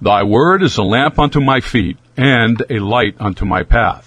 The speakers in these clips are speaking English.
Thy word is a lamp unto my feet, and a light unto my path.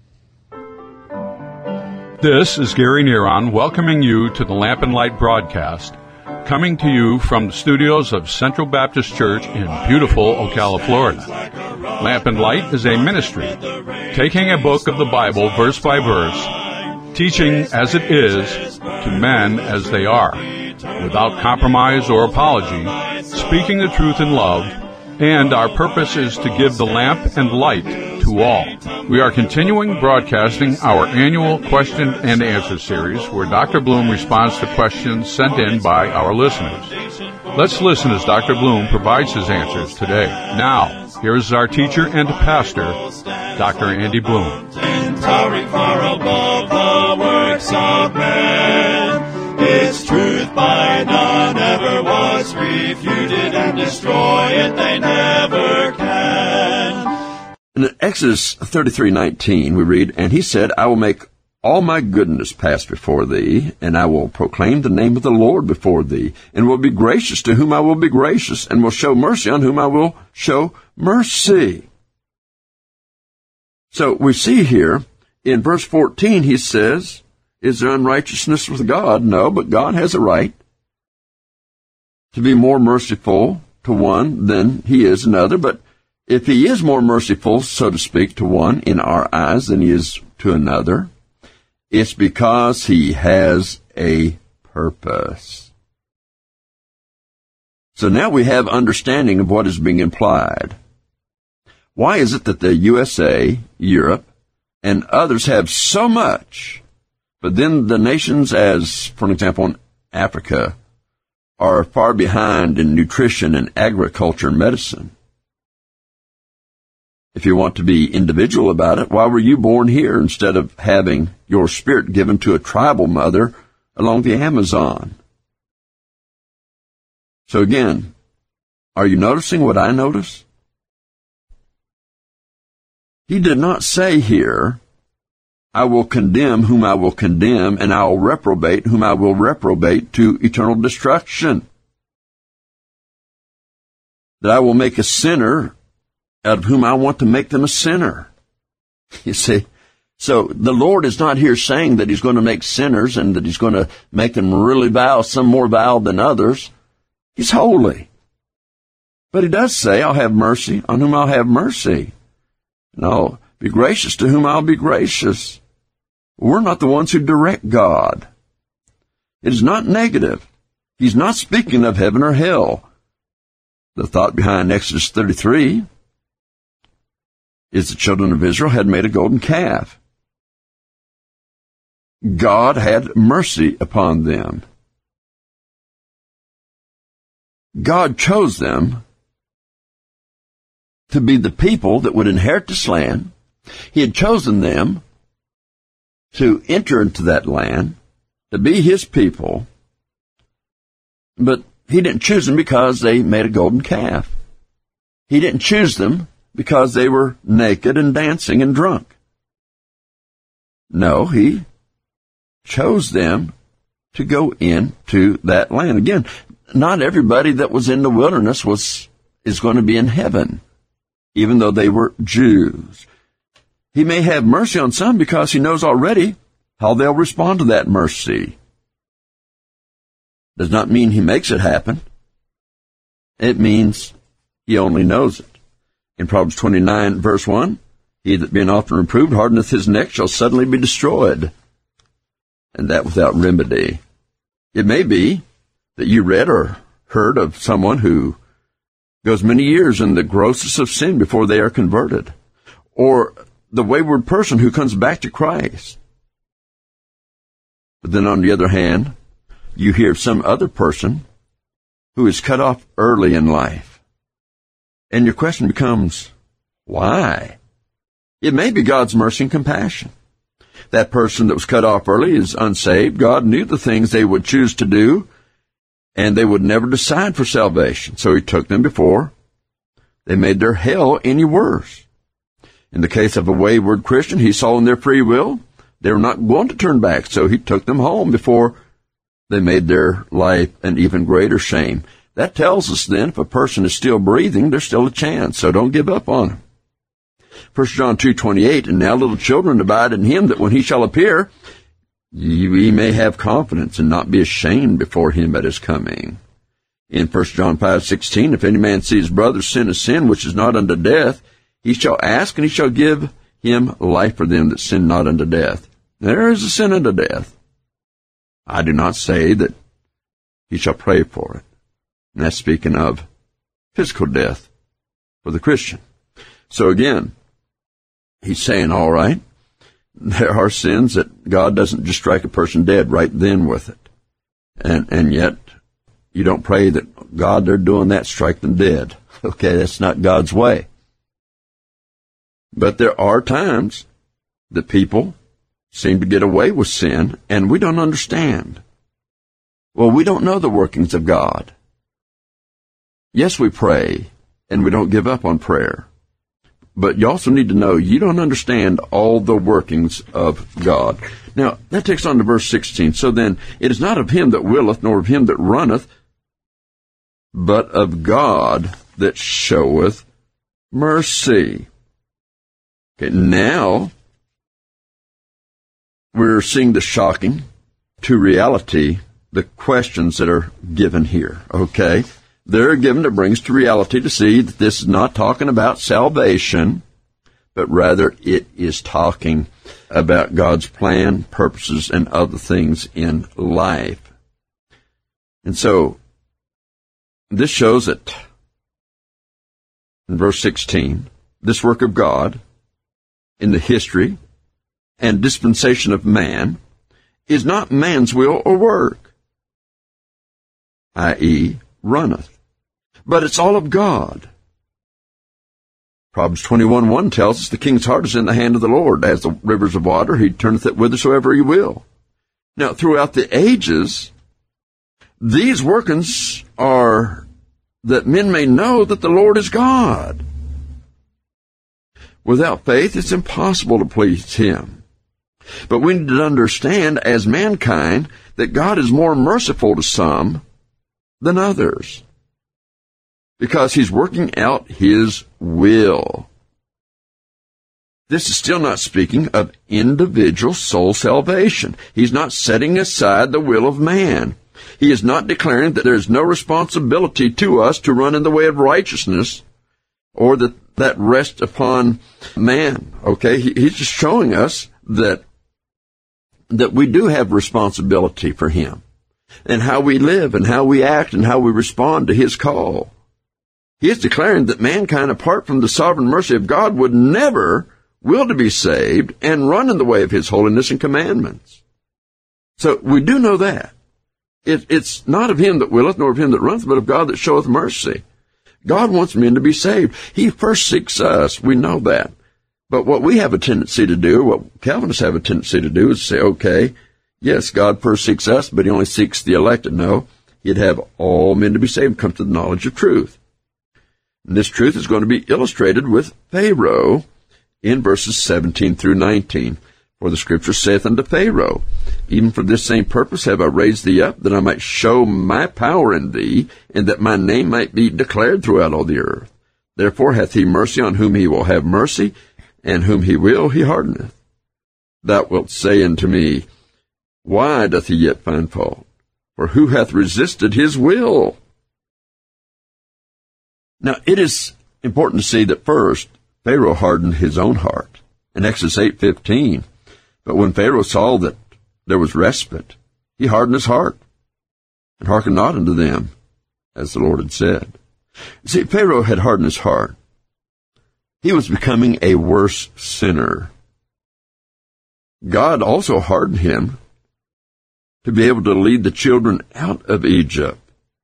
This is Gary Neron welcoming you to the Lamp and Light broadcast, coming to you from the studios of Central Baptist Church in beautiful Ocala, Florida. Lamp and Light is a ministry, taking a book of the Bible verse by verse, teaching as it is to men as they are, without compromise or apology, speaking the truth in love, and our purpose is to give the lamp and light to all. We are continuing broadcasting our annual question and answer series where Dr. Bloom responds to questions sent in by our listeners. Let's listen as Dr. Bloom provides his answers today. Now, here's our teacher and pastor, Dr. Andy Bloom. Towering far above the works of men, its truth by none ever was refuted, and destroy it they never can. In Exodus 33:19, we read, "And he said, I will make all my goodness pass before thee, and I will proclaim the name of the Lord before thee, and will be gracious to whom I will be gracious, and will show mercy on whom I will show mercy." So we see here in verse 14, he says, is there unrighteousness with God? No, but God has a right to be more merciful to one than he is another. But if he is more merciful, so to speak, to one in our eyes than he is to another, it's because he has a purpose. So now we have understanding of what is being implied. Why is it that the USA, Europe, and others have so much, but then the nations, as, for example, in Africa, are far behind in nutrition and agriculture and medicine? If you want to be individual about it, why were you born here instead of having your spirit given to a tribal mother along the Amazon? So again, are you noticing what I notice? He did not say here, I will condemn whom I will condemn, and I will reprobate whom I will reprobate to eternal destruction. That I will make a sinner out of whom I want to make them a sinner. You see, so the Lord is not here saying that he's going to make sinners and that he's going to make them really vile, some more vile than others. He's holy. But he does say, I'll have mercy on whom I'll have mercy. And I'll be gracious to whom I'll be gracious. We're not the ones who direct God. It is not negative. He's not speaking of heaven or hell. The thought behind Exodus 33 is the children of Israel had made a golden calf. God had mercy upon them. God chose them to be the people that would inherit this land. He had chosen them to enter into that land, to be his people, but he didn't choose them because they made a golden calf. He didn't choose them because they were naked and dancing and drunk. No, he chose them to go into that land. Again, not everybody that was in the wilderness is going to be in heaven, even though they were Jews. He may have mercy on some because he knows already how they'll respond to that mercy. Does not mean he makes it happen. It means he only knows it. In Proverbs 29, verse 1, he that being often reproved hardeneth his neck shall suddenly be destroyed, and that without remedy. It may be that you read or heard of someone who goes many years in the grossest of sin before they are converted, or the wayward person who comes back to Christ. But then on the other hand, you hear of some other person who is cut off early in life. And your question becomes, why? It may be God's mercy and compassion. That person that was cut off early is unsaved. God knew the things they would choose to do, and they would never decide for salvation. So he took them before they made their hell any worse. In the case of a wayward Christian, he saw in their free will they were not going to turn back, so he took them home before they made their life an even greater shame. That tells us then if a person is still breathing, there's still a chance, so don't give up on him. 1 John 2:28, and now little children abide in him, that when he shall appear, ye may have confidence and not be ashamed before him at his coming. In 1 John 5:16, if any man see his brother sin a sin which is not unto death, he shall ask, and he shall give him life for them that sin not unto death. There is a sin unto death. I do not say that he shall pray for it. And that's speaking of physical death for the Christian. So again, he's saying, all right, there are sins that God doesn't just strike a person dead right then with it. And yet, you don't pray that, God, they're doing that, strike them dead. Okay, that's not God's way. But there are times that people seem to get away with sin, and we don't understand. Well, we don't know the workings of God. Yes, we pray, and we don't give up on prayer. But you also need to know you don't understand all the workings of God. Now, that takes on to verse 16. So then, it is not of him that willeth, nor of him that runneth, but of God that showeth mercy. Okay, now, we're seeing the shocking to reality, the questions that are given here, okay? They're given to bring us to reality to see that this is not talking about salvation, but rather it is talking about God's plan, purposes, and other things in life. And so, this shows that in verse 16, this work of God in the history and dispensation of man is not man's will or work, i.e., runneth. But it's all of God. Proverbs 21:1 tells us the king's heart is in the hand of the Lord. As the rivers of water, he turneth it whithersoever he will. Now, throughout the ages, these workings are that men may know that the Lord is God. Without faith, it's impossible to please him. But we need to understand, as mankind, that God is more merciful to some than others, because he's working out his will. This is still not speaking of individual soul salvation. He's not setting aside the will of man. He is not declaring that there is no responsibility to us to run in the way of righteousness, or that rests upon man. Okay, he's just showing us that we do have responsibility for him, and how we live, and how we act, and how we respond to his call. He is declaring that mankind, apart from the sovereign mercy of God, would never will to be saved and run in the way of his holiness and commandments. So we do know that. It's not of him that willeth, nor of him that runneth, but of God that showeth mercy. God wants men to be saved. He first seeks us. We know that. But what we have a tendency to do, what Calvinists have a tendency to do, is say, okay, yes, God first seeks us, but he only seeks the elected. No, he'd have all men to be saved and come to the knowledge of truth. And this truth is going to be illustrated with Pharaoh in verses 17 through 19. For the Scripture saith unto Pharaoh, even for this same purpose have I raised thee up, that I might show my power in thee, and that my name might be declared throughout all the earth. Therefore hath he mercy on whom he will have mercy, and whom he will he hardeneth. Thou wilt say unto me, why doth he yet find fault? For who hath resisted his will? Now, it is important to see that first, Pharaoh hardened his own heart. In Exodus 8:15, but when Pharaoh saw that there was respite, he hardened his heart, and hearkened not unto them, as the Lord had said. See, Pharaoh had hardened his heart. He was becoming a worse sinner. God also hardened him to be able to lead the children out of Egypt.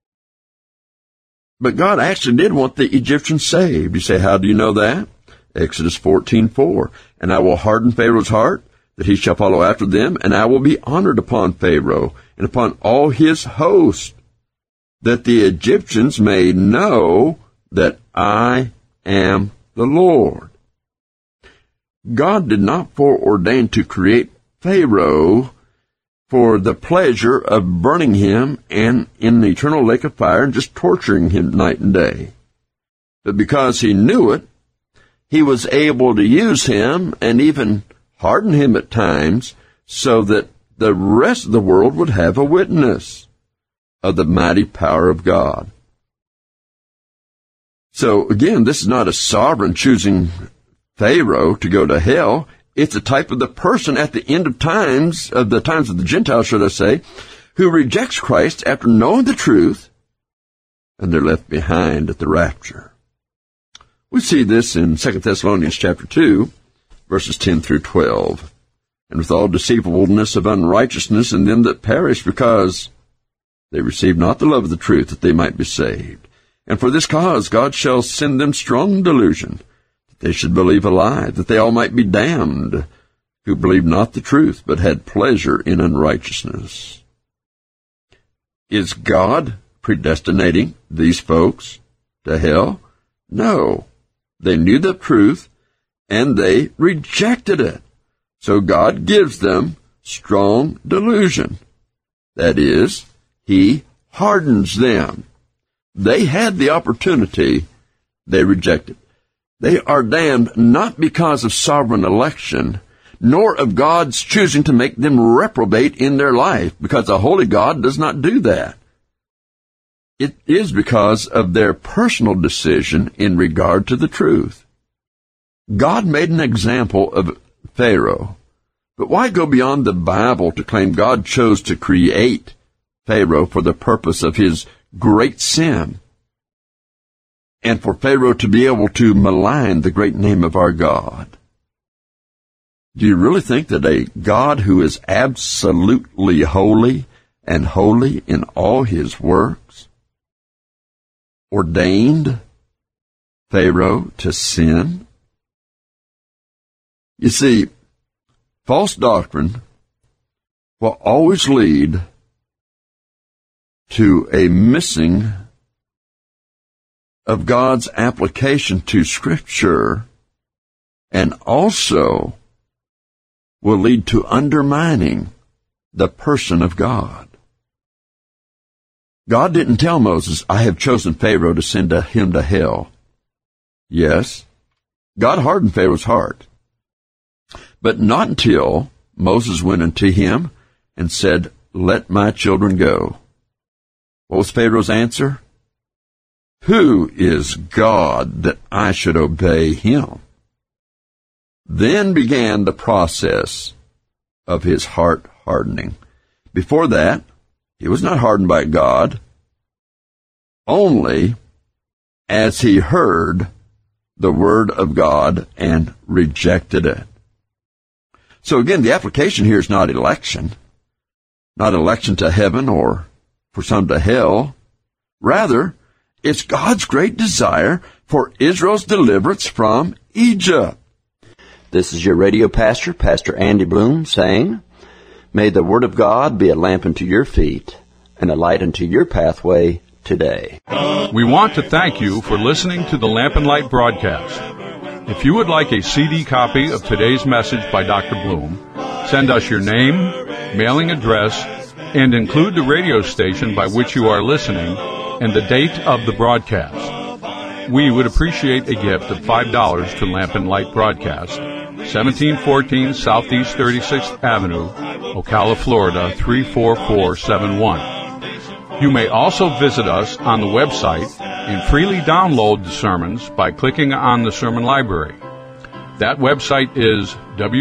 But God actually did want the Egyptians saved. You say, how do you know that? Exodus 14:4. And I will harden Pharaoh's heart, that he shall follow after them, and I will be honored upon Pharaoh and upon all his host, that the Egyptians may know that I am the Lord. God did not foreordain to create Pharaoh for the pleasure of burning him and in the eternal lake of fire and just torturing him night and day. But because he knew it, he was able to use him and even harden him at times so that the rest of the world would have a witness of the mighty power of God. So again, this is not a sovereign choosing Pharaoh to go to hell. It's a type of the person at the end of the times of the Gentiles, should I say, who rejects Christ after knowing the truth, and they're left behind at the rapture. We see this in 2 Thessalonians chapter 2, verses 10 through 12. And with all deceivableness of unrighteousness in them that perish, because they receive not the love of the truth, that they might be saved. And for this cause God shall send them strong delusion, that they should believe a lie, that they all might be damned, who believed not the truth, but had pleasure in unrighteousness. Is God predestinating these folks to hell? No. They knew the truth, and they rejected it. So God gives them strong delusion. That is, he hardens them. They had the opportunity, they rejected. They are damned not because of sovereign election, nor of God's choosing to make them reprobate in their life, because a holy God does not do that. It is because of their personal decision in regard to the truth. God made an example of Pharaoh, but why go beyond the Bible to claim God chose to create Pharaoh for the purpose of his great sin, and for Pharaoh to be able to malign the great name of our God? Do you really think that a God who is absolutely holy and holy in all his works ordained Pharaoh to sin? You see, false doctrine will always lead to a missing of God's application to Scripture, and also will lead to undermining the person of God. God didn't tell Moses, I have chosen Pharaoh to send him to hell. Yes, God hardened Pharaoh's heart, but not until Moses went unto him and said, let my children go. What was Pharaoh's answer? Who is God that I should obey him? Then began the process of his heart hardening. Before that, he was not hardened by God, only as he heard the word of God and rejected it. So again, the application here is not election to heaven or for some to hell. Rather, it's God's great desire for Israel's deliverance from Egypt. This is your radio pastor, Pastor Andy Bloom, saying, may the Word of God be a lamp unto your feet and a light unto your pathway today. We want to thank you for listening to the Lamp and Light broadcast. If you would like a CD copy of today's message by Dr. Bloom, send us your name, mailing address, and include the radio station by which you are listening and the date of the broadcast. We would appreciate a gift of $5 to Lamp and Light Broadcast, 1714 Southeast 36th Avenue, Ocala, Florida 34471. You may also visit us on the website and freely download the sermons by clicking on the sermon library. That website is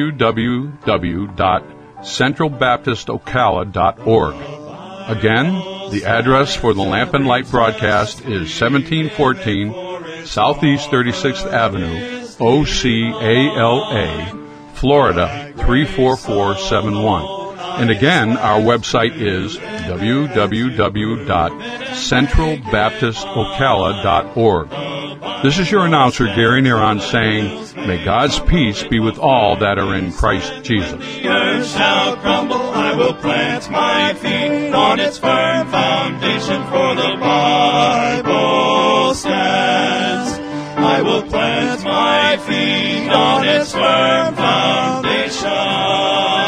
www.centralbaptistocala.org. Again, the address for the Lamp and Light broadcast is 1714 Southeast 36th Avenue, Ocala, Florida 34471. And again, our website is www.centralbaptistocala.org. This is your announcer, Gary Neron, saying, may God's peace be with all that are in Christ Jesus. The earth shall crumble, I will plant my feet on its firm foundation, for the Bible stands. I will plant my feet on its firm foundation.